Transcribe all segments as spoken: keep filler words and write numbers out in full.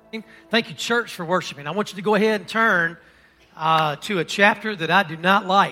Thank you, church, for worshiping. I want you to go ahead and turn uh, to a chapter that I do not like.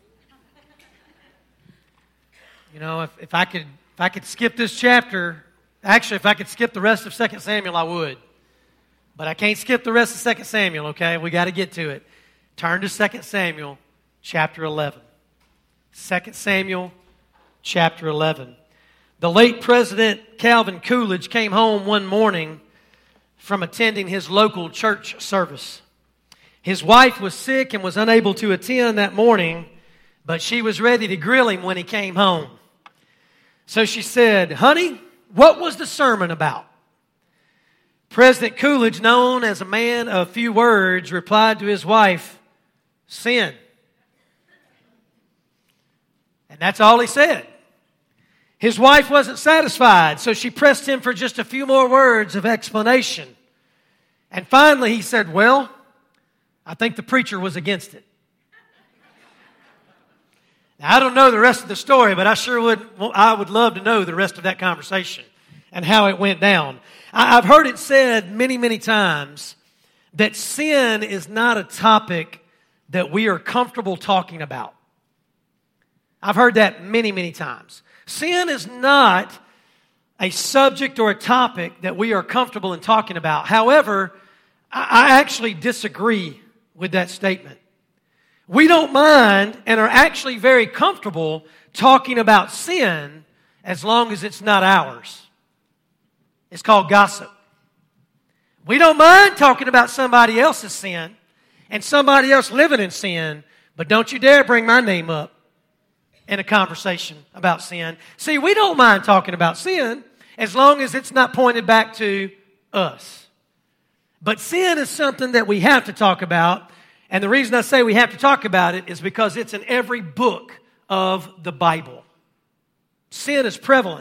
You know, if, if I could if I could skip this chapter, actually, if I could skip the rest of Second Samuel, I would. But I can't skip the rest of Second Samuel, okay? We got to get to it. Turn to Second Samuel, chapter eleven. Second Samuel, chapter eleven. The late President Calvin Coolidge came home one morning from attending his local church service. His wife was sick and was unable to attend that morning, but she was ready to grill him when he came home. So she said, "Honey, what was the sermon about?" President Coolidge, known as a man of few words, replied to his wife, "Sin." And that's all he said. His wife wasn't satisfied, so she pressed him for just a few more words of explanation. And finally he said, "Well, I think the preacher was against it." Now, I don't know the rest of the story, but I sure would, I would love to know the rest of that conversation and how it went down. I've heard it said many, many times that sin is not a topic that we are comfortable talking about. I've heard that many, many times. Sin is not a subject or a topic that we are comfortable in talking about. However, I actually disagree with that statement. We don't mind and are actually very comfortable talking about sin as long as it's not ours. It's called gossip. We don't mind talking about somebody else's sin and somebody else living in sin, but don't you dare bring my name up in a conversation about sin. See, we don't mind talking about sin as long as it's not pointed back to us. But sin is something that we have to talk about, and the reason I say we have to talk about it is because it's in every book of the Bible. Sin is prevalent.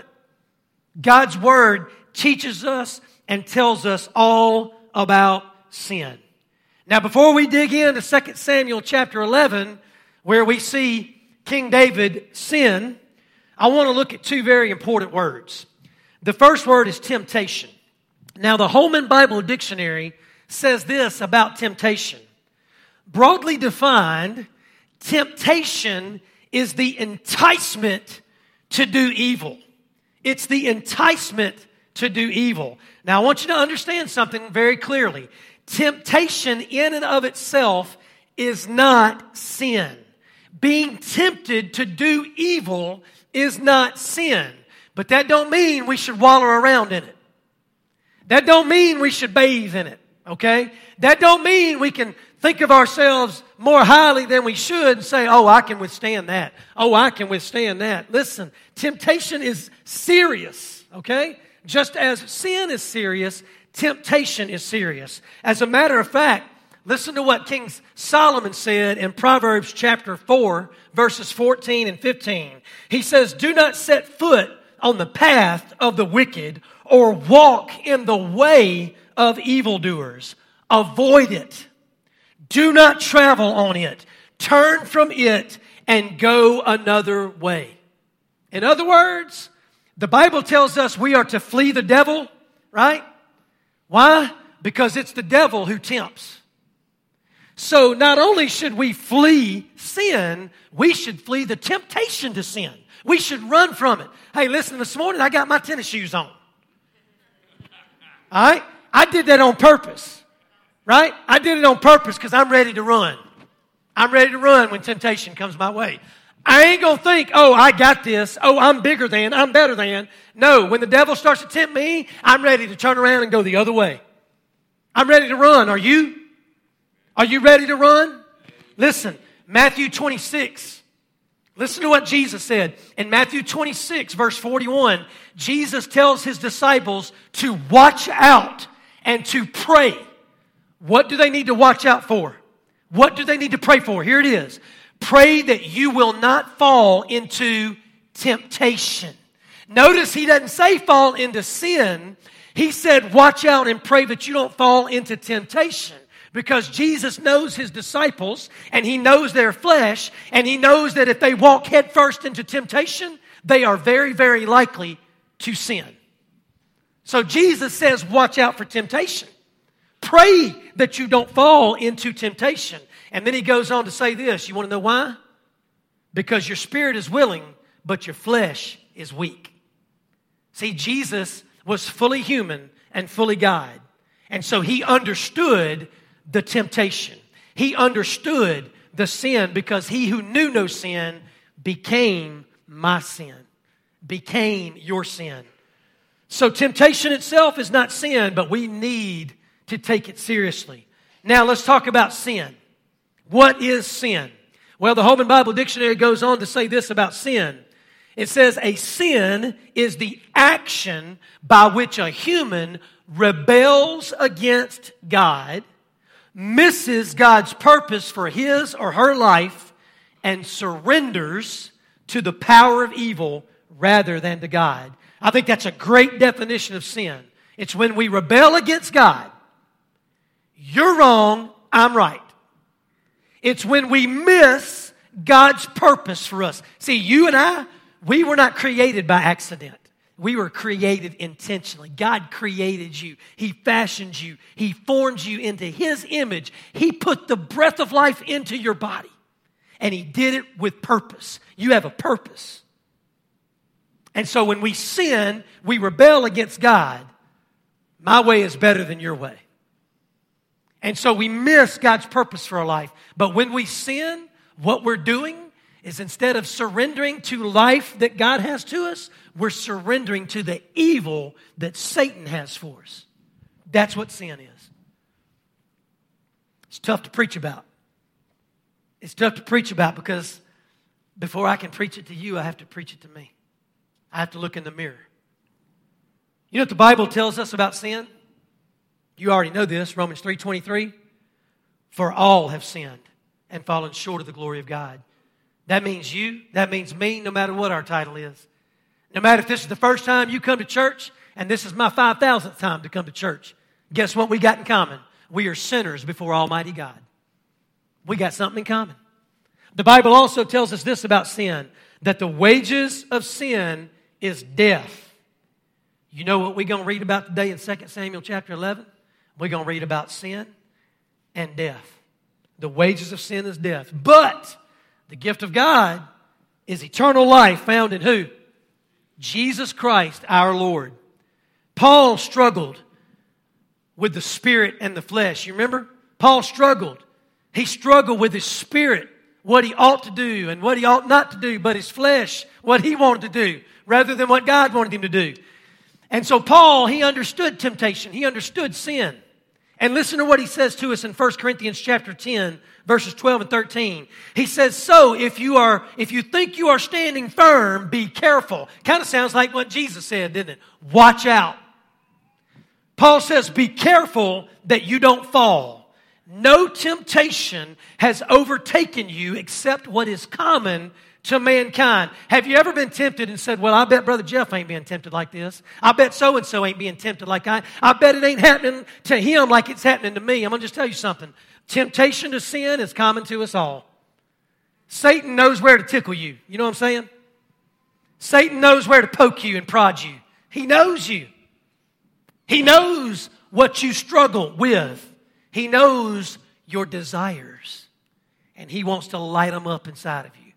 God's Word teaches us and tells us all about sin. Now, before we dig into Second Samuel chapter eleven, where we see King David sin, I want to look at two very important words. The first word is temptation. Now, the Holman Bible Dictionary says this about temptation. Broadly defined, temptation is the enticement to do evil. It's the enticement to do evil. Now, I want you to understand something very clearly. Temptation in and of itself is not sin. Being tempted to do evil is not sin. But that don't mean we should wallow around in it. That don't mean we should bathe in it, okay? That don't mean we can think of ourselves more highly than we should and say, "Oh, I can withstand that. Oh, I can withstand that." Listen, temptation is serious, okay? Just as sin is serious, temptation is serious. As a matter of fact, listen to what King Solomon said in Proverbs chapter four, verses fourteen and fifteen. He says, "Do not set foot on the path of the wicked or walk in the way of evildoers. Avoid it. Do not travel on it. Turn from it and go another way." In other words, the Bible tells us we are to flee the devil, right? Why? Because it's the devil who tempts. So not only should we flee sin, we should flee the temptation to sin. We should run from it. Hey, listen, this morning I got my tennis shoes on. All right? I did that on purpose. Right? I did it on purpose because I'm ready to run. I'm ready to run when temptation comes my way. I ain't going to think, "Oh, I got this. Oh, I'm bigger than. I'm better than." No, when the devil starts to tempt me, I'm ready to turn around and go the other way. I'm ready to run. Are you? Are you ready to run? Listen, Matthew twenty-six. Listen to what Jesus said. In Matthew twenty-six, verse forty-one, Jesus tells his disciples to watch out and to pray. What do they need to watch out for? What do they need to pray for? Here it is. Pray that you will not fall into temptation. Notice he doesn't say fall into sin. He said watch out and pray that you don't fall into temptation. Because Jesus knows his disciples, and he knows their flesh, and he knows that if they walk headfirst into temptation, they are very, very likely to sin. So Jesus says, watch out for temptation. pray that you don't fall into temptation. And then he goes on to say this. You want to know why? Because your spirit is willing, but your flesh is weak. See, Jesus was fully human and fully God. And so he understood the temptation. He understood the sin because he who knew no sin became my sin, became your sin. So temptation itself is not sin, but we need to take it seriously. Now let's talk about sin. What is sin? Well, the Holman Bible Dictionary goes on to say this about sin. It says a sin is the action by which a human rebels against God, misses God's purpose for his or her life, and surrenders to the power of evil rather than to God. I think that's a great definition of sin. It's when we rebel against God. You're wrong, I'm right. It's when we miss God's purpose for us. See, you and I, we were not created by accident. We were created intentionally. God created you. He fashioned you. He formed you into His image. He put the breath of life into your body. And He did it with purpose. You have a purpose. And so when we sin, we rebel against God. My way is better than your way. And so we miss God's purpose for our life. But when we sin, what we're doing is instead of surrendering to life that God has to us, we're surrendering to the evil that Satan has for us. That's what sin is. It's tough to preach about. It's tough to preach about because before I can preach it to you, I have to preach it to me. I have to look in the mirror. You know what the Bible tells us about sin? You already know this, Romans three twenty-three. For all have sinned and fallen short of the glory of God. That means you, that means me, no matter what our title is. No matter if this is the first time you come to church and this is my five thousandth time to come to church. Guess what we got in common? We are sinners before Almighty God. We got something in common. The Bible also tells us this about sin, that the wages of sin is death. You know what we're going to read about today in Second Samuel chapter eleven? We're going to read about sin and death. The wages of sin is death. But the gift of God is eternal life found in who? Jesus Christ our Lord. Paul struggled with the spirit and the flesh. You remember? Paul struggled. He struggled with his spirit, what he ought to do and what he ought not to do, but his flesh, what he wanted to do, rather than what God wanted him to do. And so Paul, he understood temptation. He understood sin. And listen to what he says to us in First Corinthians chapter ten, verses twelve and thirteen. He says, so if you are, if you think you are standing firm, be careful. Kind of sounds like what Jesus said, didn't it? Watch out. Paul says, be careful that you don't fall. No temptation has overtaken you except what is common to mankind. Have you ever been tempted and said, well, I bet Brother Jeff ain't being tempted like this. I bet so-and-so ain't being tempted like I. I bet it ain't happening to him like it's happening to me. I'm going to just tell you something. Temptation to sin is common to us all. Satan knows where to tickle you. You know what I'm saying? Satan knows where to poke you and prod you. He knows you. He knows what you struggle with. He knows your desires. And he wants to light them up inside of you.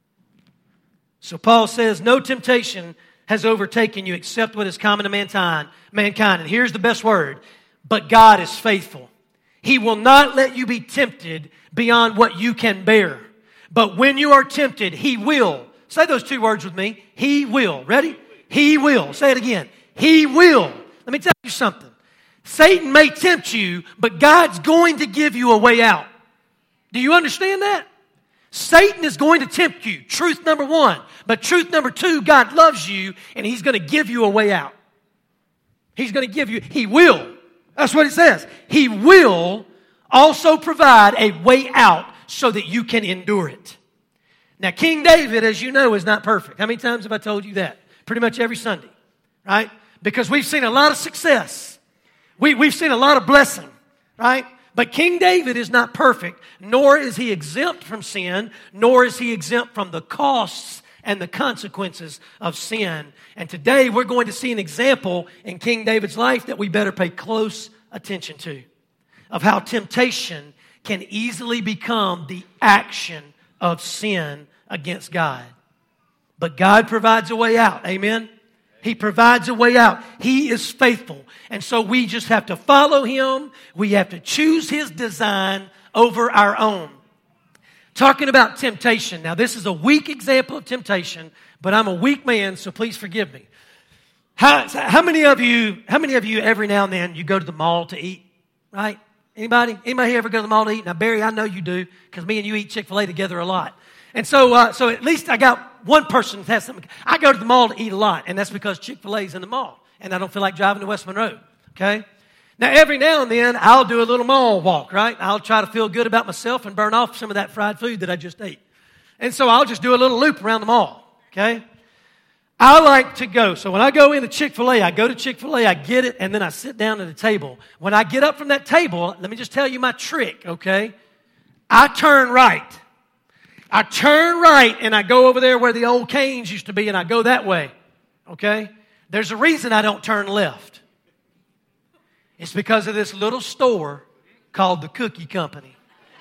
So Paul says, no temptation has overtaken you except what is common to mankind. Mankind. And here's the best word. But God is faithful. He will not let you be tempted beyond what you can bear. But when you are tempted, He will. Say those two words with me. He will. Ready? He will. Say it again. He will. Let me tell you something. Satan may tempt you, but God's going to give you a way out. Do you understand that? Satan is going to tempt you. Truth number one. But truth number two, God loves you and He's going to give you a way out. He's going to give you, He will. That's what it says. He will also provide a way out so that you can endure it. Now, King David, as you know, is not perfect. How many times have I told you that? Pretty much every Sunday, right? Because we've seen a lot of success. We, we've seen a lot of blessing, right? But King David is not perfect, nor is he exempt from sin, nor is he exempt from the costs and the consequences of sin. And today we're going to see an example in King David's life that we better pay close attention to. of how temptation can easily become the action of sin against God. But God provides a way out. Amen? He provides a way out. He is faithful. And so we just have to follow Him. We have to choose His design over our own. Talking about temptation. Now, this is a weak example of temptation, but I'm a weak man, so please forgive me. How, how many of you, how many of you every now and then you go to the mall to eat, right? Anybody? Anybody here ever go to the mall to eat? Now, Barry, I know you do, because me and you eat Chick-fil-A together a lot. And so, uh, so at least I got one person that has something. I go to the mall to eat a lot, and that's because Chick-fil-A is in the mall, and I don't feel like driving to West Monroe, okay? Now, every now and then, I'll do a little mall walk, right? I'll try to feel good about myself and burn off some of that fried food that I just ate. And so I'll just do a little loop around the mall, okay? I like to go. So when I go into Chick-fil-A, I go to Chick-fil-A, I get it, and then I sit down at the table. When I get up from that table, let me just tell you my trick, okay? I turn right. I turn right, and I go over there where the old Canes used to be, and I go that way, okay? There's a reason I don't turn left. It's because of this little store called the Cookie Company.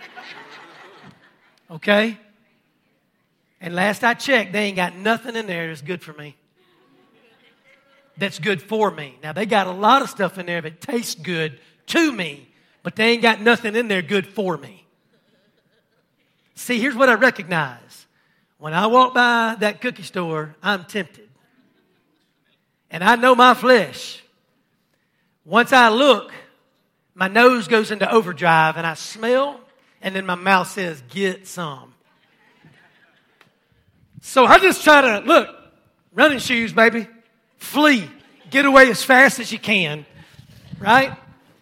Okay? And last I checked, they ain't got nothing in there that's good for me. That's good for me. Now, they got a lot of stuff in there that tastes good to me, but they ain't got nothing in there good for me. See, here's what I recognize. When I walk by that cookie store, I'm tempted. And I know my flesh. Once I look, my nose goes into overdrive and I smell, and then my mouth says, get some. So I just try to, look, running shoes, baby. Flee. Get away as fast as you can. Right?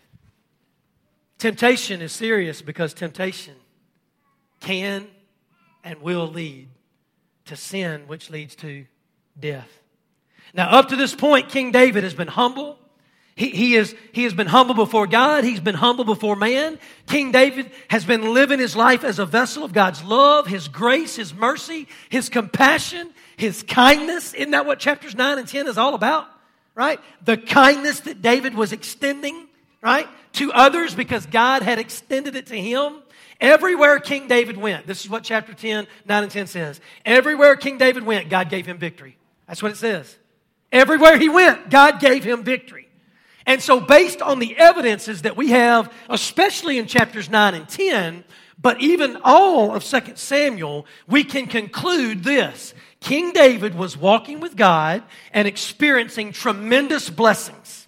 Temptation is serious because temptation can and will lead to sin, which leads to death. Now, up to this point, King David has been humble. He, he, is, he has been humble before God. He's been humble before man. King David has been living his life as a vessel of God's love, His grace, His mercy, His compassion, His kindness. Isn't that what chapters nine and ten is all about? Right? The kindness that David was extending, right, to others because God had extended it to him. Everywhere King David went, this is what chapter ten, nine and ten says. Everywhere King David went, God gave him victory. That's what it says. Everywhere he went, God gave him victory. And so based on the evidences that we have, especially in chapters nine and ten, but even all of Second Samuel, we can conclude this. King David was walking with God and experiencing tremendous blessings.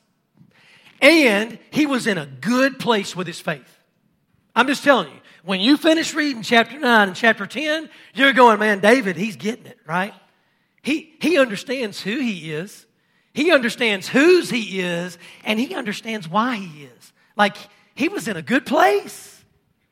And he was in a good place with his faith. I'm just telling you, when you finish reading chapter nine and chapter ten, you're going, man, David, he's getting it, right? He, he understands who he is. He understands whose he is, and he understands why he is. Like, he was in a good place.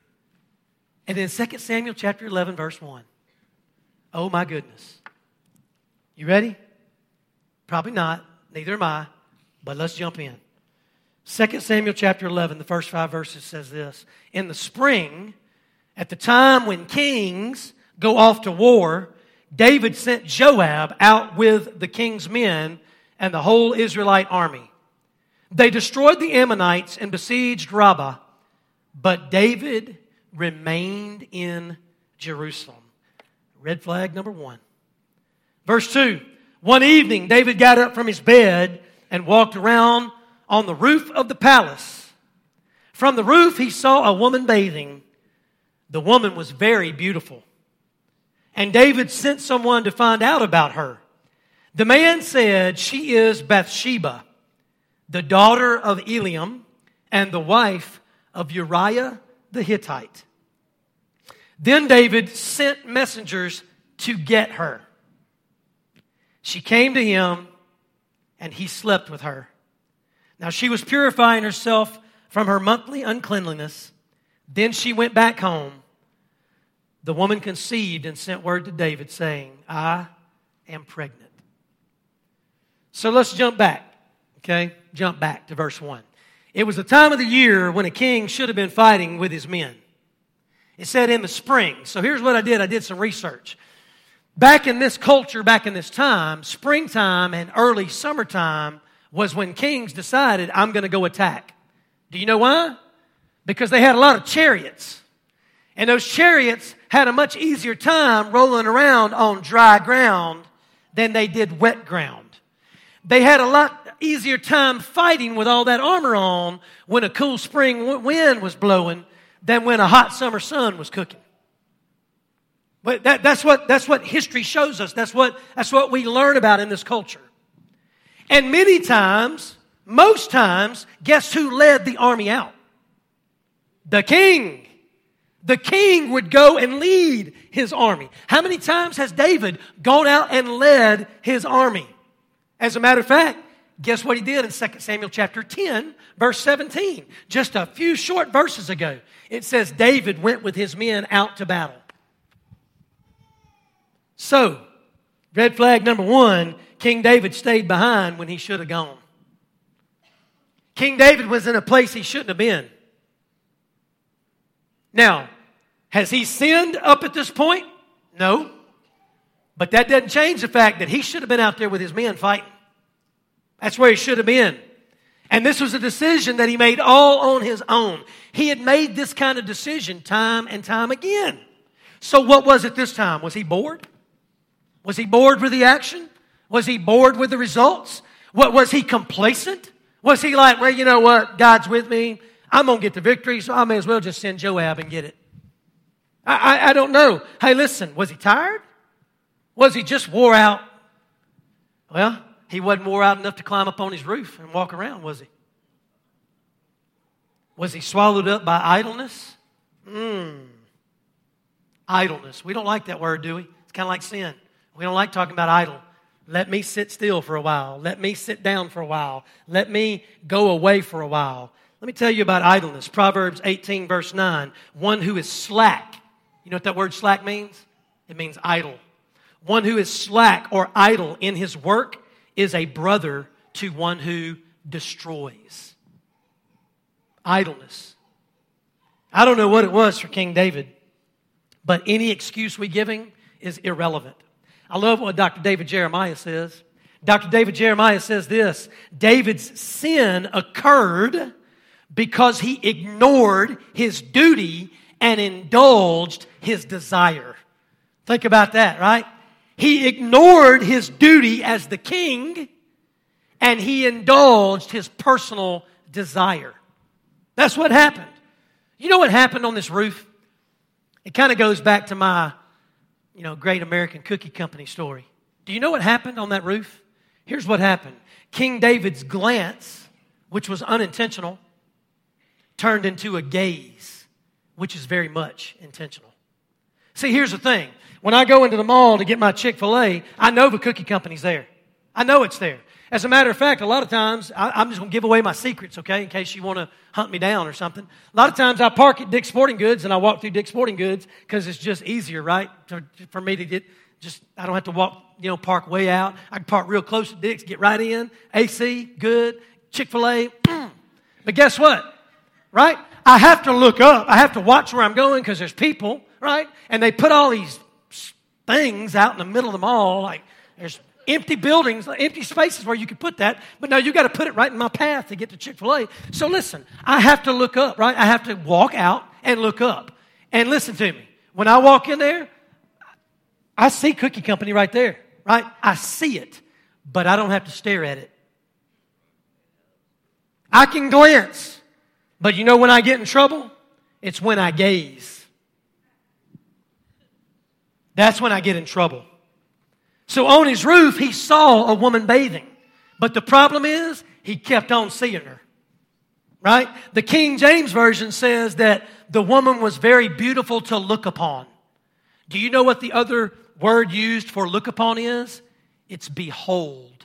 And then Second Samuel chapter eleven, verse one. Oh, my goodness. You ready? Probably not. Neither am I. But let's jump in. Second Samuel chapter eleven, the first five verses says this. In the spring, at the time when kings go off to war, David sent Joab out with the king's men and the whole Israelite army. They destroyed the Ammonites and besieged Rabbah, but David remained in Jerusalem. Red flag number one. Verse two. One evening, David got up from his bed and walked around on the roof of the palace. From the roof, he saw a woman bathing. The woman was very beautiful. And David sent someone to find out about her. The man said, she is Bathsheba, the daughter of Eliam and the wife of Uriah the Hittite. Then David sent messengers to get her. She came to him and he slept with her. Now she was purifying herself from her monthly uncleanliness. Then she went back home. The woman conceived and sent word to David saying, I am pregnant. So let's jump back, okay? Jump back to verse one. It was the time of the year when a king should have been fighting with his men. It said in the spring. So here's what I did. I did some research. Back in this culture, back in this time, springtime and early summertime was when kings decided, I'm going to go attack. Do you know why? because they had a lot of chariots. And those chariots had a much easier time rolling around on dry ground than they did wet ground. They had a lot easier time fighting with all that armor on when a cool spring wind was blowing than when a hot summer sun was cooking. But that, that's what that's what history shows us. That's what that's what we learn about in this culture. And many times, most times, guess who led the army out? The king. The king would go and lead his army. How many times has David gone out and led his army? As a matter of fact, guess what he did in Second Samuel chapter ten, verse seventeen? Just a few short verses ago. It says David went with his men out to battle. So, red flag number one, King David stayed behind when he should have gone. King David was in a place he shouldn't have been. Now, has he sinned up at this point? No. But that doesn't change the fact that he should have been out there with his men fighting. That's where he should have been. And this was a decision that he made all on his own. He had made this kind of decision time and time again. So what was it this time? Was he bored? Was he bored with the action? Was he bored with the results? What, was he complacent? Was he like, well, you know what? God's with me. I'm going to get the victory, so I may as well just send Joab and get it. I, I, I don't know. Hey, listen, was he tired? Was he just wore out? Well, he wasn't wore out enough to climb up on his roof and walk around, was he? Was he swallowed up by idleness? Mmm. Idleness. We don't like that word, do we? It's kind of like sin. We don't like talking about idle. Let me sit still for a while. Let me sit down for a while. Let me go away for a while. Let me tell you about idleness. Proverbs eighteen, verse nine. One who is slack. You know what that word slack means? It means idle. One who is slack or idle in his work is a brother to one who destroys. Idleness. I don't know what it was for King David, but any excuse we give him is irrelevant. I love what Doctor David Jeremiah says. Doctor David Jeremiah says this: David's sin occurred because he ignored his duty and indulged his desire. Think about that, right? He ignored his duty as the king and he indulged his personal desire. That's what happened. You know what happened on this roof? It kind of goes back to my, you know, Great American Cookie Company story. Do you know what happened on that roof? Here's what happened. King David's glance, which was unintentional, turned into a gaze, which is very much intentional. See, here's the thing. When I go into the mall to get my Chick-fil-A, I know the cookie company's there. I know it's there. As a matter of fact, a lot of times, I, I'm just going to give away my secrets, okay, in case you want to hunt me down or something. A lot of times I park at Dick's Sporting Goods and I walk through Dick's Sporting Goods because it's just easier, right, to, for me to get just, I don't have to walk, you know, park way out. I can park real close to Dick's, get right in, A C, good, Chick-fil-A, mm. But guess what, right? I have to look up. I have to watch where I'm going because there's people, right? And they put all these things out in the middle of the mall, like there's empty buildings, empty spaces where you could put that, but no, you got to put it right in my path to get to Chick-fil-A. So listen, I have to look up, right? I have to walk out and look up. And listen to me. When I walk in there, I see Cookie Company right there, right? I see it, but I don't have to stare at it. I can glance, but you know when I get in trouble? It's when I gaze. That's when I get in trouble. So on his roof, he saw a woman bathing. But the problem is, he kept on seeing her. Right? The King James Version says that the woman was very beautiful to look upon. Do you know what the other word used for look upon is? It's behold.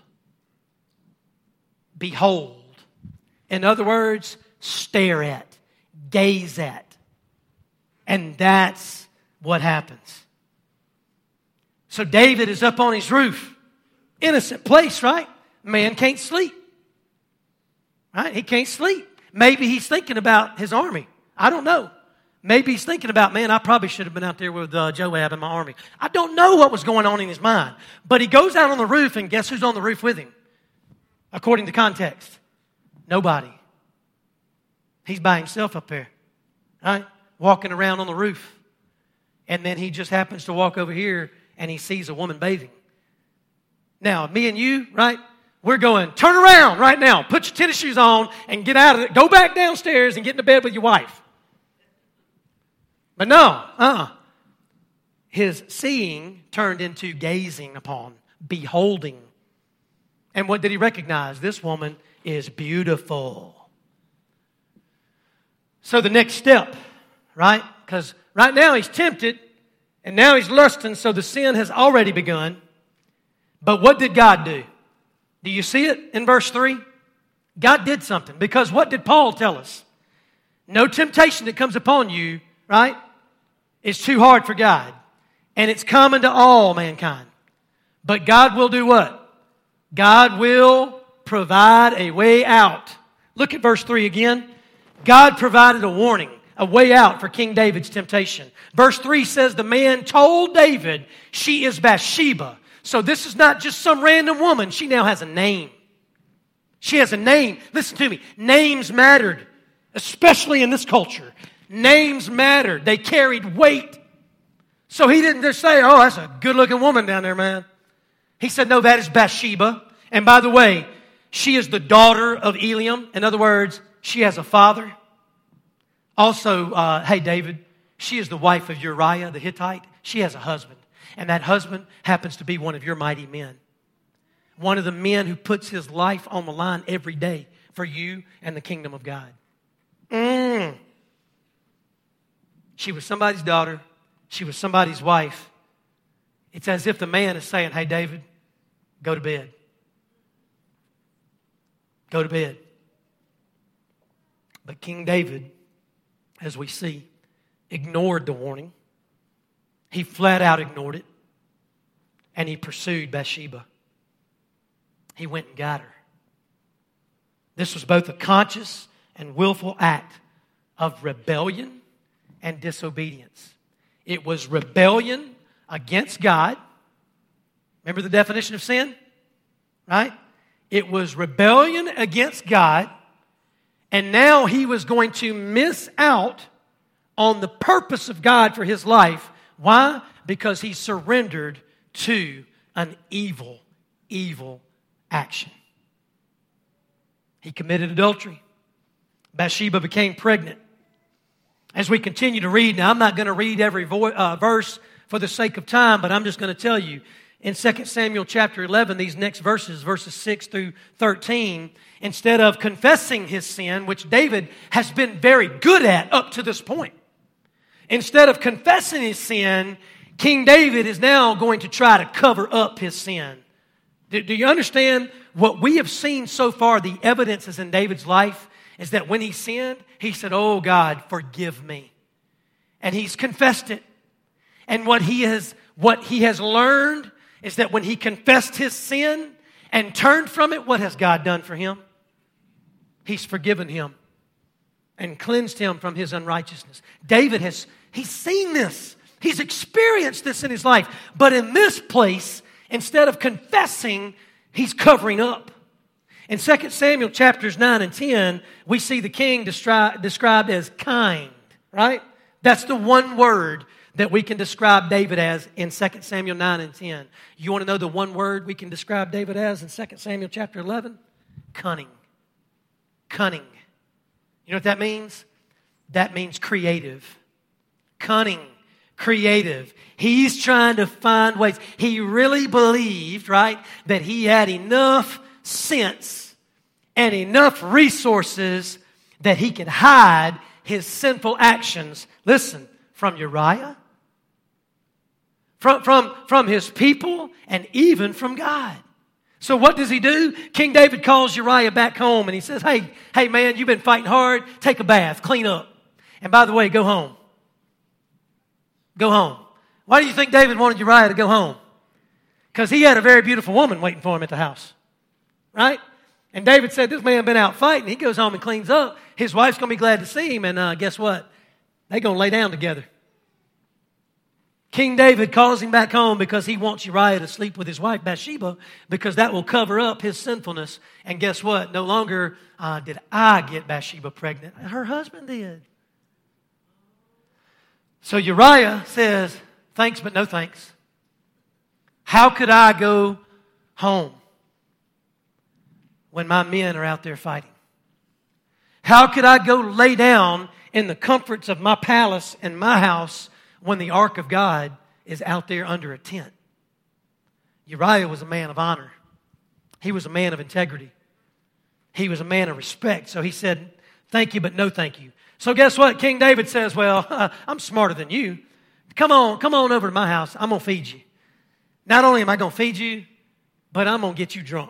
Behold. In other words, stare at, gaze at. And that's what happens. So David is up on his roof. Innocent place, right? Man can't sleep. Right? He can't sleep. Maybe he's thinking about his army. I don't know. Maybe he's thinking about, man, I probably should have been out there with uh, Joab and my army. I don't know what was going on in his mind. But he goes out on the roof, and guess who's on the roof with him? According to context, nobody. He's by himself up there. right? Walking around on the roof. And then he just happens to walk over here and he sees a woman bathing. Now, me and you, right? We're going, turn around right now. Put your tennis shoes on and get out of it. Go back downstairs and get into bed with your wife. But no, uh-uh. His seeing turned into gazing upon, beholding. And what did he recognize? This woman is beautiful. So the next step, right? Because right now he's tempted, and now he's lusting, so the sin has already begun. But what did God do? Do you see it in verse three? God did something. Because what did Paul tell us? No temptation that comes upon you, right, is too hard for God. And it's common to all mankind. But God will do what? God will provide a way out. Look at verse three again. God provided a warning, a way out for King David's temptation. Verse three says the man told David, she is Bathsheba. So this is not just some random woman. She now has a name. She has a name. Listen to me. Names mattered, especially in this culture. Names mattered. They carried weight. So he didn't just say, oh, that's a good-looking woman down there, man. He said, no, that is Bathsheba. And by the way, she is the daughter of Eliam. In other words, she has a father. Also, uh, hey, David, she is the wife of Uriah the Hittite. She has a husband. And that husband happens to be one of your mighty men. One of the men who puts his life on the line every day for you and the kingdom of God. Mm. She was somebody's daughter. She was somebody's wife. It's as if the man is saying, hey, David, go to bed. Go to bed. But King David, as we see, ignored the warning. He flat out ignored it. And he pursued Bathsheba. He went and got her. This was both a conscious and willful act of rebellion and disobedience. It was rebellion against God. Remember the definition of sin? Right? It was rebellion against God. And now he was going to miss out on the purpose of God for his life. Why? Because he surrendered to an evil, evil action. He committed adultery. Bathsheba became pregnant. As we continue to read, now I'm not going to read every vo- uh, verse for the sake of time, but I'm just going to tell you, in Second Samuel chapter eleven, these next verses, verses six through thirteen, instead of confessing his sin, which David has been very good at up to this point, instead of confessing his sin, King David is now going to try to cover up his sin. Do, do you understand what we have seen so far? The evidences in David's life is that when he sinned, he said, oh God, forgive me. And he's confessed it. And what he has, what he has learned is that when he confessed his sin and turned from it, what has God done for him? He's forgiven him and cleansed him from his unrighteousness. David has, he's seen this. He's experienced this in his life. But in this place, instead of confessing, he's covering up. In Second Samuel chapters nine and ten, we see the king destri- described as kind, right? That's the one word that we can describe David as in Second Samuel nine and ten. You want to know the one word we can describe David as in Second Samuel chapter eleven? Cunning. Cunning. You know what that means? That means creative. Cunning. Creative. He's trying to find ways. He really believed, right, that he had enough sense and enough resources that he could hide his sinful actions. Listen, from Uriah, from, from, from his people, and even from God. So what does he do? King David calls Uriah back home and he says, hey, hey man, you've been fighting hard. Take a bath, clean up. And by the way, go home. Go home. Why do you think David wanted Uriah to go home? Because he had a very beautiful woman waiting for him at the house. Right? And David said, this man been out fighting. He goes home and cleans up. His wife's going to be glad to see him. And uh, guess what? They're going to lay down together. King David calls him back home because he wants Uriah to sleep with his wife Bathsheba, because that will cover up his sinfulness. And guess what? No longer uh, did I get Bathsheba pregnant. Her husband did. So Uriah says, thanks, but no thanks. How could I go home when my men are out there fighting? How could I go lay down in the comforts of my palace and my house when the ark of God is out there under a tent? Uriah was a man of honor. He was a man of integrity. He was a man of respect. So he said, thank you, but no thank you. So guess what? King David says, well, uh, I'm smarter than you. Come on, come on over to my house. I'm going to feed you. Not only am I going to feed you, but I'm going to get you drunk.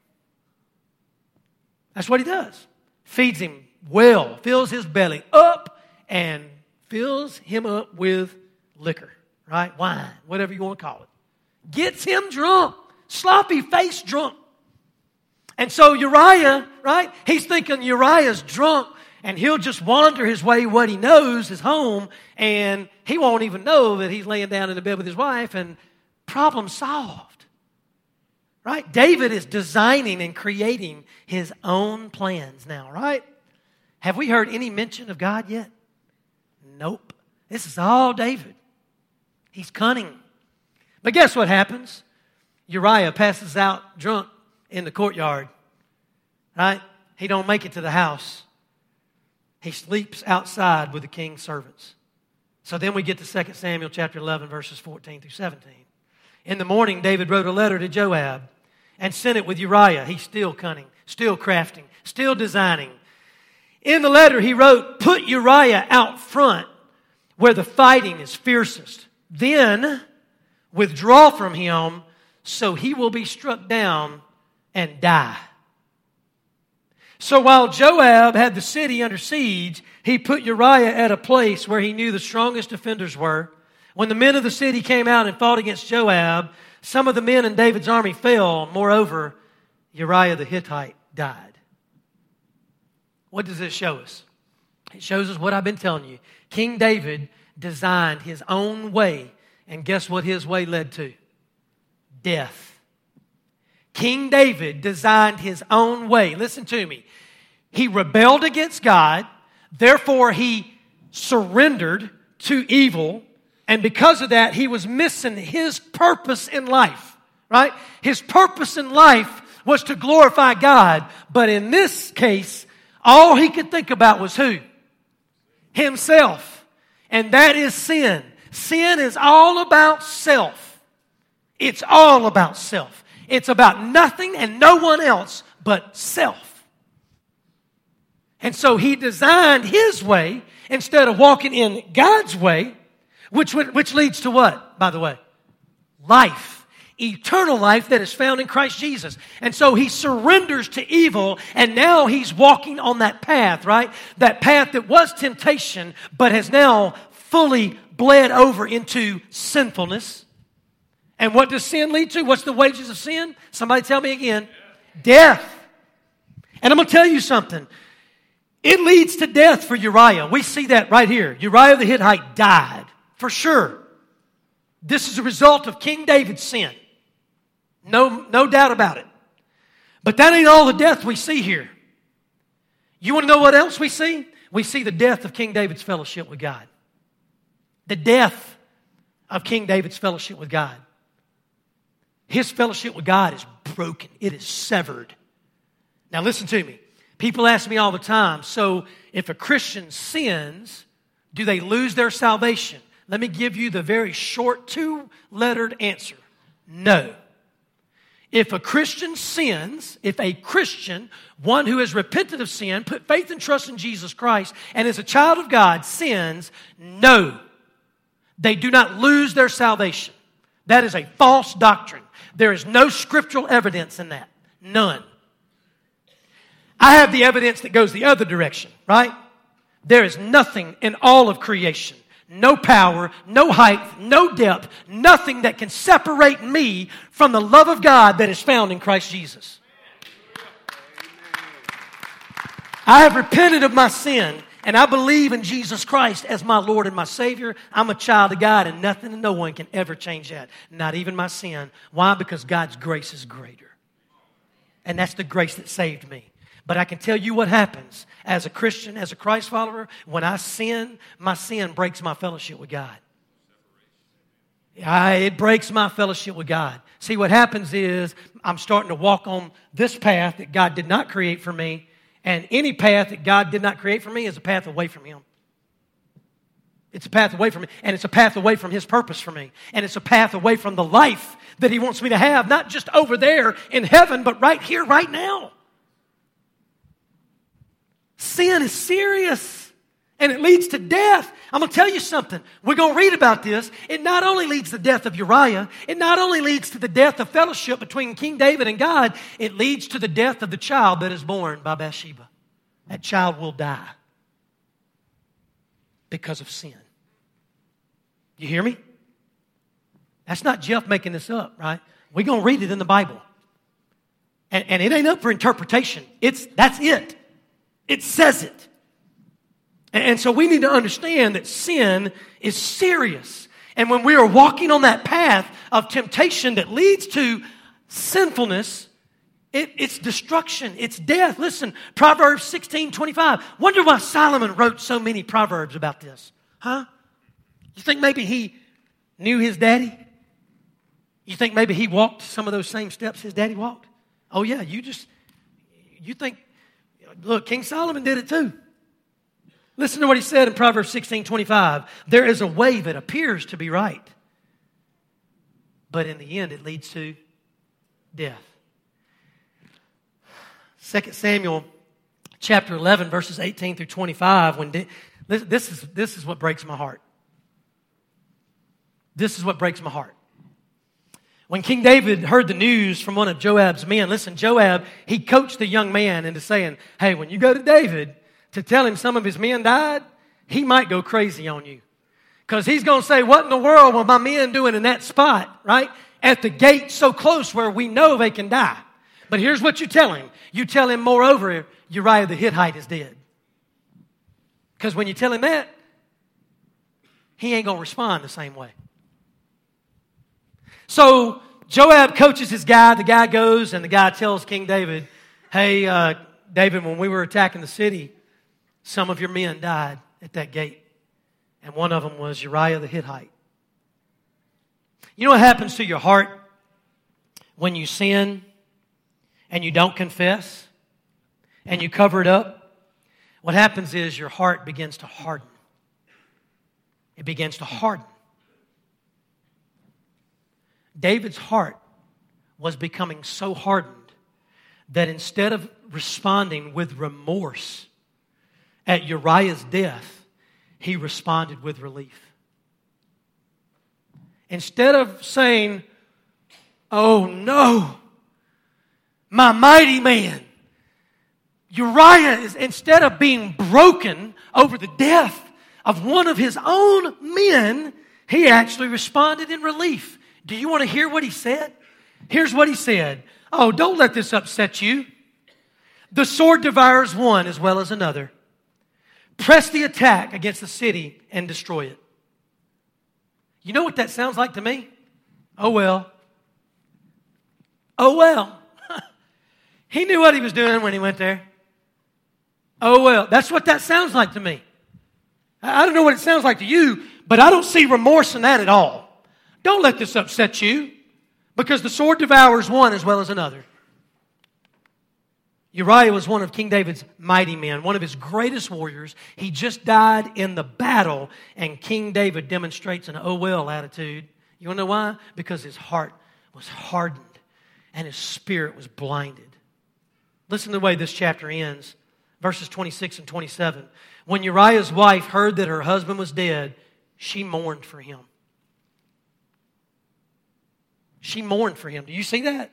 That's what he does. Feeds him well, fills his belly up, and fills him up with liquor, right? Wine, whatever you want to call it. Gets him drunk, sloppy face drunk. And so Uriah, right? He's thinking Uriah's drunk, and he'll just wander his way what he knows is home, and he won't even know that he's laying down in the bed with his wife, and problem solved. Right? David is designing and creating his own plans now, right? Have we heard any mention of God yet? Nope. This is all David. He's cunning. But guess what happens? Uriah passes out drunk in the courtyard. Right? He don't make it to the house. He sleeps outside with the king's servants. So then we get to Second Samuel chapter eleven, verses fourteen through seventeen. In the morning, David wrote a letter to Joab and sent it with Uriah. He's still cunning, still crafting, still designing. In the letter, he wrote, put Uriah out front where the fighting is fiercest. Then withdraw from him so he will be struck down and die. So while Joab had the city under siege, he put Uriah at a place where he knew the strongest defenders were. When the men of the city came out and fought against Joab, some of the men in David's army fell. Moreover, Uriah the Hittite died. What does this show us? It shows us what I've been telling you. King David designed his own way, and guess what his way led to? Death. King David designed his own way. Listen to me. He rebelled against God, therefore he surrendered to evil, and because of that, he was missing his purpose in life, right? His purpose in life was to glorify God, but in this case, all he could think about was who? Himself. And that is sin. Sin is all about self. It's all about self. It's about nothing and no one else but self. And so he designed his way instead of walking in God's way, which which leads to what, by the way? Life. Eternal life that is found in Christ Jesus. And so he surrenders to evil, and now he's walking on that path, right? That path that was temptation, but has now fully bled over into sinfulness. And what does sin lead to? What's the wages of sin? Somebody tell me again. Death. And I'm going to tell you something. It leads to death for Uriah. We see that right here. Uriah the Hittite died, for sure. This is a result of King David's sin. No, no doubt about it. But that ain't all the death we see here. You want to know what else we see? We see the death of King David's fellowship with God. The death of King David's fellowship with God. His fellowship with God is broken. It is severed. Now listen to me. People ask me all the time, so if a Christian sins, do they lose their salvation? Let me give you the very short two-lettered answer. No. If a Christian sins, if a Christian, one who has repented of sin, put faith and trust in Jesus Christ, and is a child of God, sins, no. They do not lose their salvation. That is a false doctrine. There is no scriptural evidence in that. None. I have the evidence that goes the other direction, right? There is nothing in all of creation, no power, no height, no depth, nothing that can separate me from the love of God that is found in Christ Jesus. I have repented of my sin, and I believe in Jesus Christ as my Lord and my Savior. I'm a child of God, and nothing and no one can ever change that, not even my sin. Why? Because God's grace is greater. And that's the grace that saved me. But I can tell you what happens as a Christian, as a Christ follower. When I sin, my sin breaks my fellowship with God. I, it breaks my fellowship with God. See, what happens is I'm starting to walk on this path that God did not create for me. And any path that God did not create for me is a path away from Him. It's a path away from me. And it's a path away from His purpose for me. And it's a path away from the life that He wants me to have. Not just over there in heaven, but right here, right now. Sin is serious. And it leads to death. I'm going to tell you something. We're going to read about this. It not only leads to the death of Uriah, it not only leads to the death of fellowship between King David and God, it leads to the death of the child that is born by Bathsheba. That child will die because of sin. You hear me? That's not Jeff making this up, right? We're going to read it in the Bible. And, and it ain't up for interpretation. It's, that's it. It says it. And so we need to understand that sin is serious. And when we are walking on that path of temptation that leads to sinfulness, it, it's destruction, it's death. Listen, Proverbs sixteen twenty-five. Wonder why Solomon wrote so many proverbs about this. Huh? You think maybe he knew his daddy? You think maybe he walked some of those same steps his daddy walked? Oh yeah, you just, you think, look, King Solomon did it too. Listen to what he said in Proverbs sixteen twenty-five. There is a way that appears to be right, but in the end it leads to death. Second Samuel chapter eleven, verses eighteen through twenty-five. When de- this, this is this is what breaks my heart. This is what breaks my heart. When King David heard the news from one of Joab's men, listen, Joab, he coached the young man into saying, hey, when you go to David to tell him some of his men died, he might go crazy on you. Because he's going to say, what in the world were my men doing in that spot, right? At the gate so close where we know they can die. But here's what you tell him. You tell him, moreover, Uriah the Hittite is dead. Because when you tell him that, he ain't going to respond the same way. So Joab coaches his guy. The guy goes and the guy tells King David, hey, uh, David, when we were attacking the city, some of your men died at that gate. And one of them was Uriah the Hittite. You know what happens to your heart when you sin and you don't confess and you cover it up? What happens is your heart begins to harden. It begins to harden. David's heart was becoming so hardened that instead of responding with remorse at Uriah's death, he responded with relief. Instead of saying, oh no, my mighty man, Uriah is, instead of being broken over the death of one of his own men, he actually responded in relief. Do you want to hear what he said? Here's what he said. Oh, don't let this upset you. The sword devours one as well as another. Press the attack against the city and destroy it. You know what that sounds like to me? Oh well. Oh well. He knew what he was doing when he went there. Oh well. That's what that sounds like to me. I don't know what it sounds like to you, but I don't see remorse in that at all. Don't let this upset you, because the sword devours one as well as another. Uriah was one of King David's mighty men, one of his greatest warriors. He just died in the battle, and King David demonstrates an oh well attitude. You want to know why? Because his heart was hardened and his spirit was blinded. Listen to the way this chapter ends. Verses twenty-six and twenty-seven. When Uriah's wife heard that her husband was dead, she mourned for him. She mourned for him. Do you see that?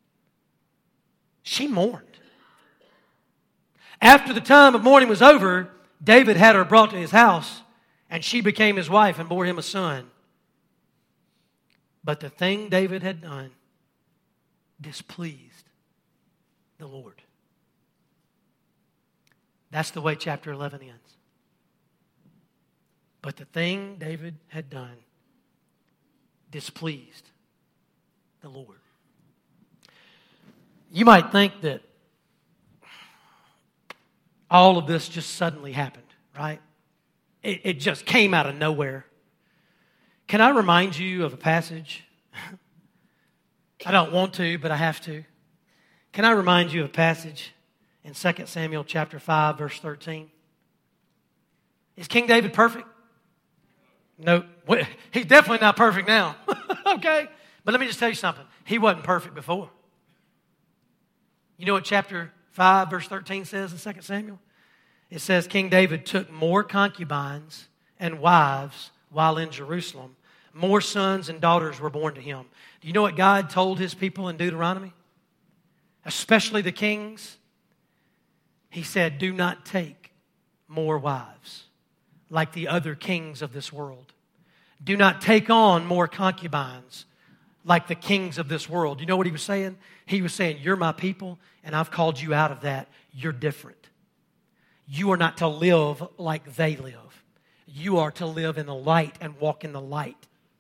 She mourned. After the time of mourning was over, David had her brought to his house, and she became his wife and bore him a son. But the thing David had done displeased the Lord. That's the way chapter eleven ends. But the thing David had done displeased the Lord. You might think that all of this just suddenly happened, right? It, it just came out of nowhere. Can I remind you of a passage? I don't want to, but I have to. Can I remind you of a passage in Second Samuel chapter five, verse thirteen? Is King David perfect? No. He's definitely not perfect now. Okay? But let me just tell you something. He wasn't perfect before. You know what chapter five, verse thirteen says in Second Samuel? It says, King David took more concubines and wives while in Jerusalem. More sons and daughters were born to him. Do you know what God told his people in Deuteronomy? Especially the kings. He said, do not take more wives like the other kings of this world. Do not take on more concubines like the kings of this world. You know what he was saying? He was saying, you're my people, and I've called you out of that. You're different. You are not to live like they live. You are to live in the light and walk in the light.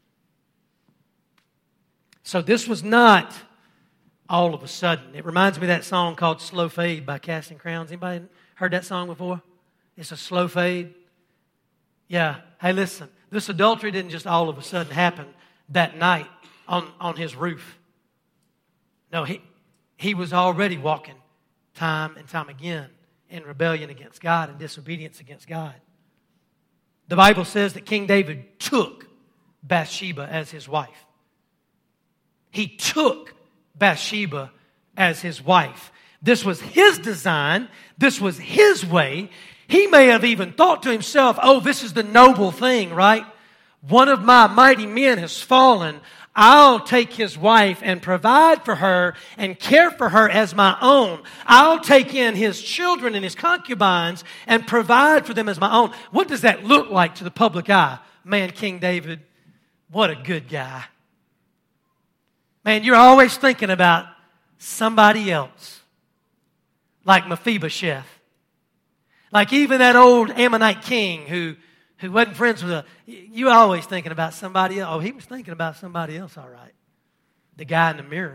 So this was not all of a sudden. It reminds me of that song called Slow Fade by Casting Crowns. Anybody heard that song before? It's a slow fade. Yeah. Hey, listen. This adultery didn't just all of a sudden happen that night on, on his roof. No, he, he was already walking time and time again in rebellion against God and disobedience against God. The Bible says that King David took Bathsheba as his wife. He took Bathsheba as his wife. This was his design. This was his way. He may have even thought to himself, oh, this is the noble thing, right? One of my mighty men has fallen. I'll take his wife and provide for her and care for her as my own. I'll take in his children and his concubines and provide for them as my own. What does that look like to the public eye? Man, King David, what a good guy. Man, you're always thinking about somebody else. Like Mephibosheth. Like even that old Ammonite king who who wasn't friends with a, you always thinking about somebody else. Oh, he was thinking about somebody else, all right. The guy in the mirror.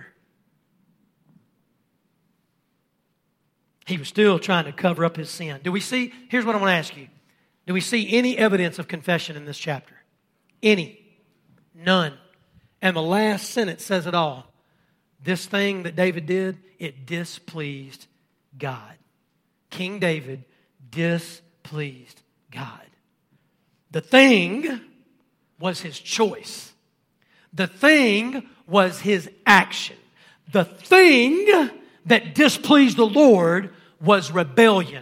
He was still trying to cover up his sin. Do we see, here's what I want to ask you. Do we see any evidence of confession in this chapter? Any? None. And the last sentence says it all. This thing that David did, it displeased God. King David displeased God. The thing was his choice. The thing was his action. The thing that displeased the Lord was rebellion.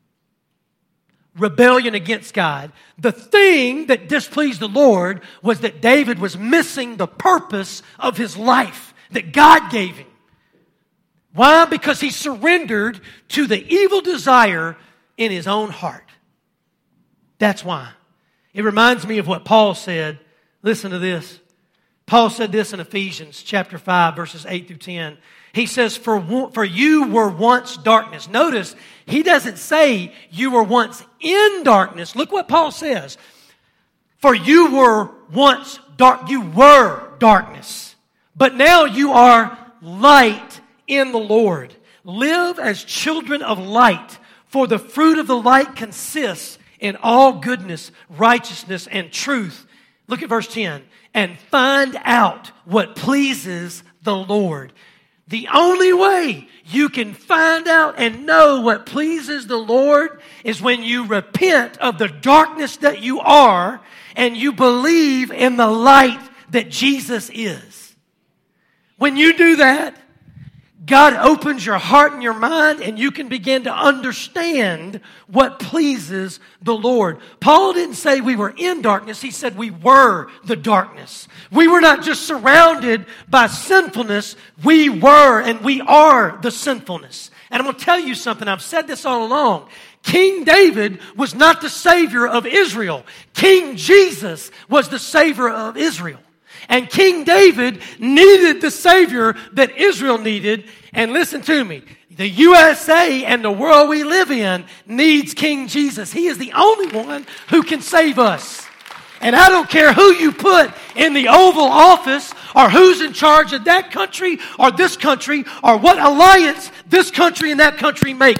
Rebellion against God. The thing that displeased the Lord was that David was missing the purpose of his life that God gave him. Why? Because he surrendered to the evil desire in his own heart. That's why. It reminds me of what Paul said. Listen to this. Paul said this in Ephesians chapter five, verses eight through ten. He says, for, for you were once darkness. Notice, he doesn't say you were once in darkness. Look what Paul says. For you were once dark. You were darkness. But now you are light in the Lord. Live as children of light. For the fruit of the light consists in all goodness, righteousness, and truth. Look at verse ten. And find out what pleases the Lord. The only way you can find out and know what pleases the Lord is when you repent of the darkness that you are and you believe in the light that Jesus is. When you do that, God opens your heart and your mind and you can begin to understand what pleases the Lord. Paul didn't say we were in darkness. He said we were the darkness. We were not just surrounded by sinfulness. We were and we are the sinfulness. And I'm going to tell you something. I've said this all along. King David was not the Savior of Israel. King Jesus was the Savior of Israel. And King David needed the Savior that Israel needed. And listen to me, the U S A and the world we live in needs King Jesus. He is the only one who can save us. And I don't care who you put in the Oval Office or who's in charge of that country or this country or what alliance this country and that country makes.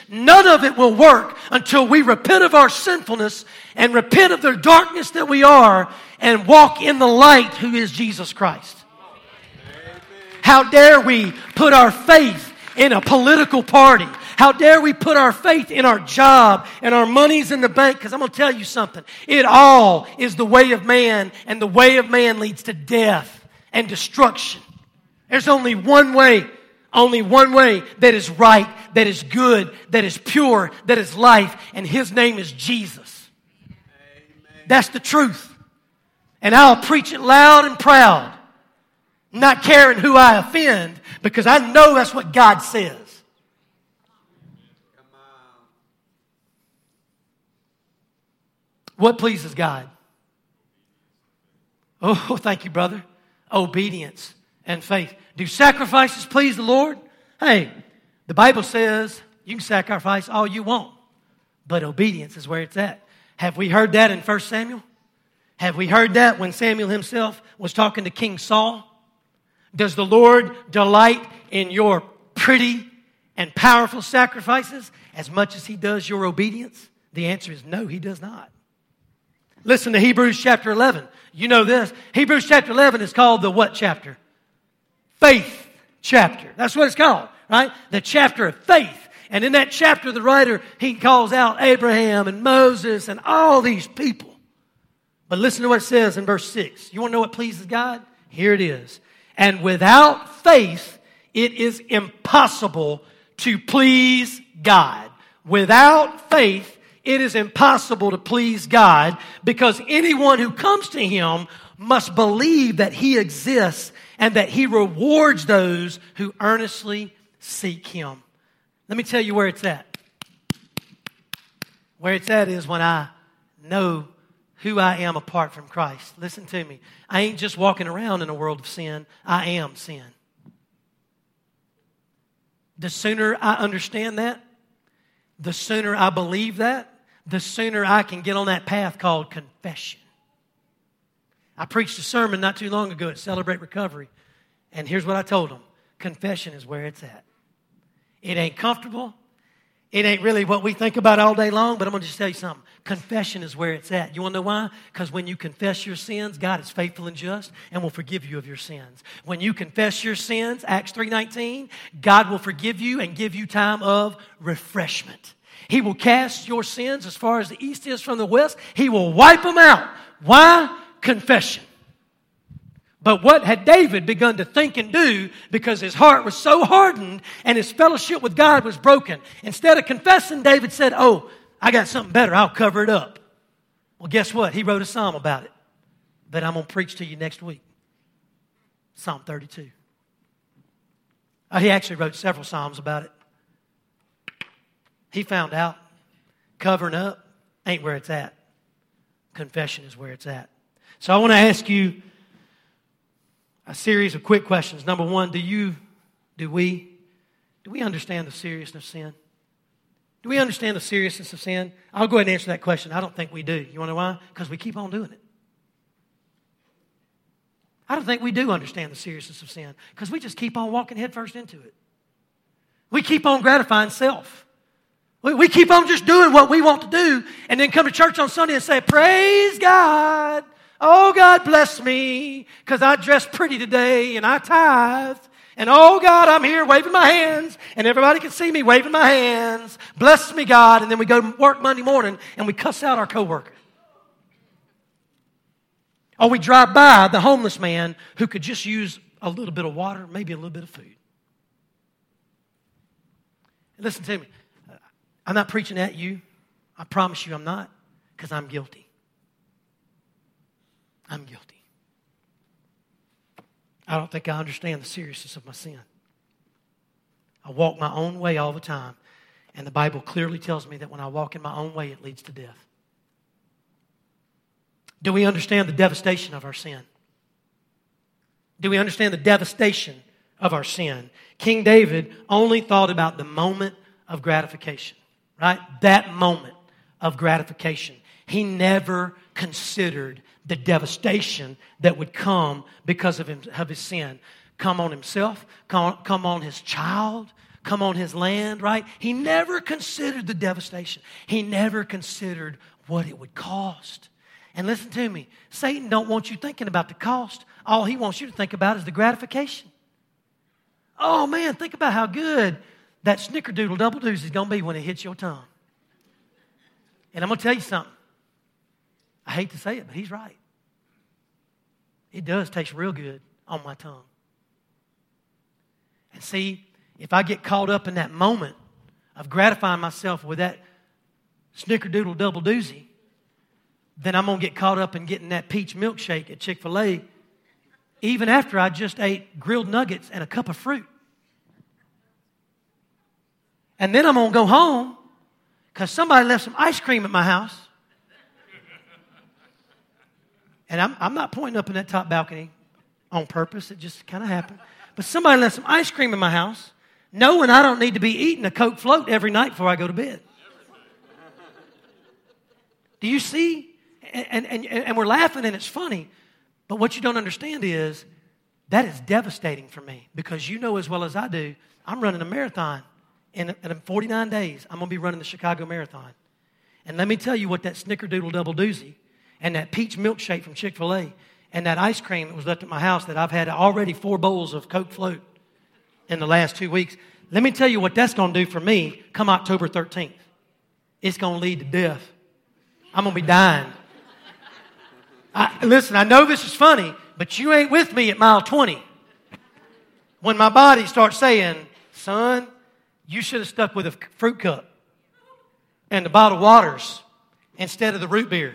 none of it will work until we repent of our sinfulness and repent of the darkness that we are and walk in the light who is Jesus Christ. Amen. How dare we put our faith in a political party? How dare we put our faith in our job and our money's in the bank? Because I'm going to tell you something. It all is the way of man, and the way of man leads to death and destruction. There's only one way, only one way that is right, that is good, that is pure, that is life, and His name is Jesus. Amen. That's the truth. And I'll preach it loud and proud, not caring who I offend, because I know that's what God says. What pleases God? Oh, thank you, brother. Obedience and faith. Do sacrifices please the Lord? Hey, the Bible says you can sacrifice all you want, but obedience is where it's at. Have we heard that in First Samuel? Have we heard that when Samuel himself was talking to King Saul? Does the Lord delight in your pretty and powerful sacrifices as much as He does your obedience? The answer is no, He does not. Listen to Hebrews chapter eleven. You know this. Hebrews chapter eleven is called the what chapter? Faith chapter. That's what it's called, right? The chapter of faith. And in that chapter, the writer, he calls out Abraham and Moses and all these people. But listen to what it says in verse six. You want to know what pleases God? Here it is. And without faith, it is impossible to please God. Without faith, it is impossible to please God, because anyone who comes to Him must believe that He exists and that He rewards those who earnestly seek Him. Let me tell you where it's at. Where it's at is when I know who I am apart from Christ. Listen to me. I ain't just walking around in a world of sin. I am sin. The sooner I understand that, the sooner I believe that, the sooner I can get on that path called confession. I preached a sermon not too long ago at Celebrate Recovery, and here's what I told them. Confession is where it's at. It ain't comfortable. It ain't really what we think about all day long, but I'm going to just tell you something. Confession is where it's at. You want to know why? Because when you confess your sins, God is faithful and just and will forgive you of your sins. When you confess your sins, Acts three nineteen, God will forgive you and give you time of refreshment. He will cast your sins as far as the east is from the west. He will wipe them out. Why? Confession. But what had David begun to think and do, because his heart was so hardened and his fellowship with God was broken? Instead of confessing, David said, oh, I got something better. I'll cover it up. Well, guess what? He wrote a psalm about it that I'm going to preach to you next week. Psalm thirty-two. Uh, he actually wrote several psalms about it. He found out covering up ain't where it's at. Confession is where it's at. So I want to ask you a series of quick questions. Number one, do you, do we, do we understand the seriousness of sin? Do we understand the seriousness of sin? I'll go ahead and answer that question. I don't think we do. You want to know why? Because we keep on doing it. I don't think we do understand the seriousness of sin, because we just keep on walking headfirst into it. We keep on gratifying self. We, we keep on just doing what we want to do, and then come to church on Sunday and say, praise God. Oh, God bless me, because I dressed pretty today and I tithed. And oh, God, I'm here waving my hands, and everybody can see me waving my hands. Bless me, God. And then we go to work Monday morning and we cuss out our coworker. Or we drive by the homeless man who could just use a little bit of water, maybe a little bit of food. And listen to me. I'm not preaching at you. I promise you I'm not, because I'm guilty. I'm guilty. I don't think I understand the seriousness of my sin. I walk my own way all the time, and the Bible clearly tells me that when I walk in my own way, it leads to death. Do we understand the devastation of our sin? Do we understand the devastation of our sin? King David only thought about the moment of gratification, right? That moment of gratification. He never considered the devastation that would come because of, him, of his sin. Come on himself, come, come on his child, come on his land, right? He never considered the devastation. He never considered what it would cost. And listen to me, Satan don't want you thinking about the cost. All he wants you to think about is the gratification. Oh man, think about how good that snickerdoodle double doozy is going to be when it hits your tongue. And I'm going to tell you something. I hate to say it, but he's right. It does taste real good on my tongue. And see, if I get caught up in that moment of gratifying myself with that snickerdoodle double doozy, then I'm going to get caught up in getting that peach milkshake at Chick-fil-A even after I just ate grilled nuggets and a cup of fruit. And then I'm going to go home because somebody left some ice cream at my house. And I'm, I'm not pointing up in that top balcony on purpose. It just kind of happened. But somebody left some ice cream in my house, knowing I don't need to be eating a Coke float every night before I go to bed. Do you see? And, and, and we're laughing and it's funny. But what you don't understand is that is devastating for me because you know as well as I do, I'm running a marathon. In, in forty-nine days, I'm going to be running the Chicago Marathon. And let me tell you what that snickerdoodle double doozy and that peach milkshake from Chick-fil-A and that ice cream that was left at my house that I've had already four bowls of Coke float in the last two weeks. Let me tell you what that's going to do for me come October thirteenth. It's going to lead to death. I'm going to be dying. I, listen, I know this is funny, but you ain't with me at mile twenty. When my body starts saying, son, you should have stuck with a fruit cup and the bottled waters instead of the root beer.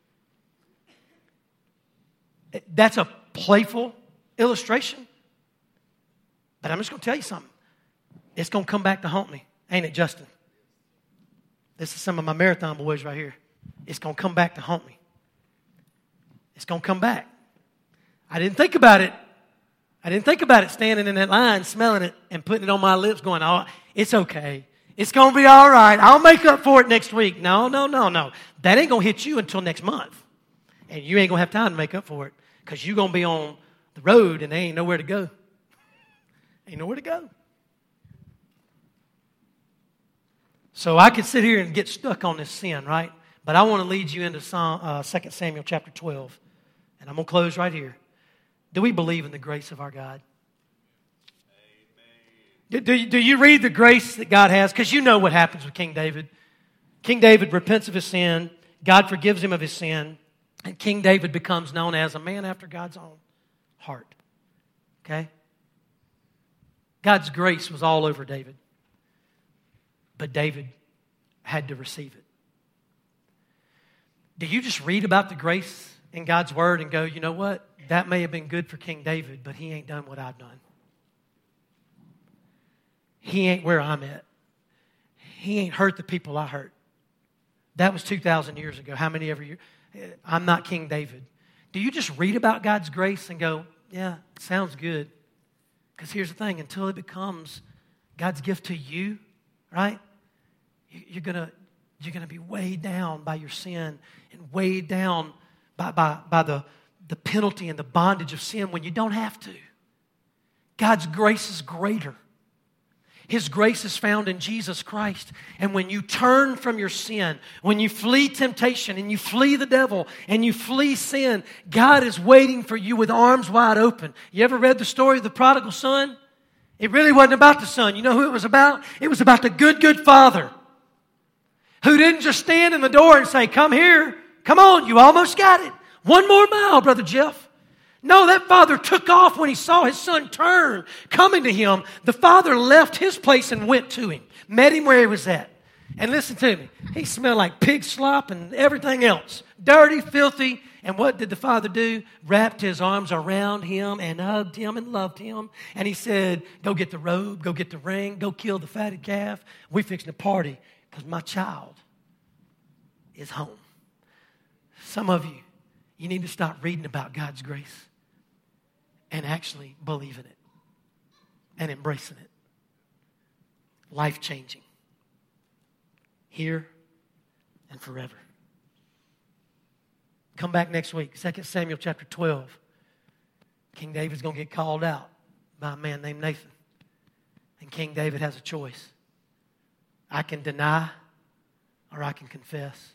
That's a playful illustration. But I'm just going to tell you something. It's going to come back to haunt me. Ain't it, Justin? This is some of my marathon boys right here. It's going to come back to haunt me. It's going to come back. I didn't think about it. I didn't think about it standing in that line, smelling it, and putting it on my lips going, oh, it's okay. It's going to be all right. I'll make up for it next week. No, no, no, no. That ain't going to hit you until next month. And you ain't going to have time to make up for it because you're going to be on the road and there ain't nowhere to go. Ain't nowhere to go. So I could sit here and get stuck on this sin, right? But I want to lead you into Psalm, uh, Second Samuel chapter twelve. And I'm going to close right here. Do we believe in the grace of our God? Amen. Do, do, you, do you read the grace that God has? Because you know what happens with King David. King David repents of his sin. God forgives him of his sin. And King David becomes known as a man after God's own heart. Okay? God's grace was all over David. But David had to receive it. Do you just read about the grace in God's Word and go, you know what? That may have been good for King David, but he ain't done what I've done. He ain't where I'm at. He ain't hurt the people I hurt. That was two thousand years ago. How many ever years? I'm not King David. Do you just read about God's grace and go, yeah, sounds good? Because here's the thing. Until it becomes God's gift to you, right? You're going to you're gonna be weighed down by your sin and weighed down by, by, by the, the penalty and the bondage of sin when you don't have to. God's grace is greater. His grace is found in Jesus Christ. And when you turn from your sin, when you flee temptation and you flee the devil and you flee sin, God is waiting for you with arms wide open. You ever read the story of the prodigal son? It really wasn't about the son. You know who it was about? It was about the good, good father who didn't just stand in the door and say, come here. Come on, you almost got it. One more mile, Brother Jeff. No, that father took off when he saw his son turn, coming to him. The father left his place and went to him, met him where he was at. And listen to me, he smelled like pig slop and everything else. Dirty, filthy. And what did the father do? Wrapped his arms around him and hugged him and loved him. And he said, go get the robe, go get the ring, go kill the fatted calf. We're fixing to party because my child is home. Some of you, you need to stop reading about God's grace and actually believe in it and embracing it. Life-changing. Here and forever. Come back next week, Second Samuel chapter twelve. King David's going to get called out by a man named Nathan. And King David has a choice. I can deny or I can confess.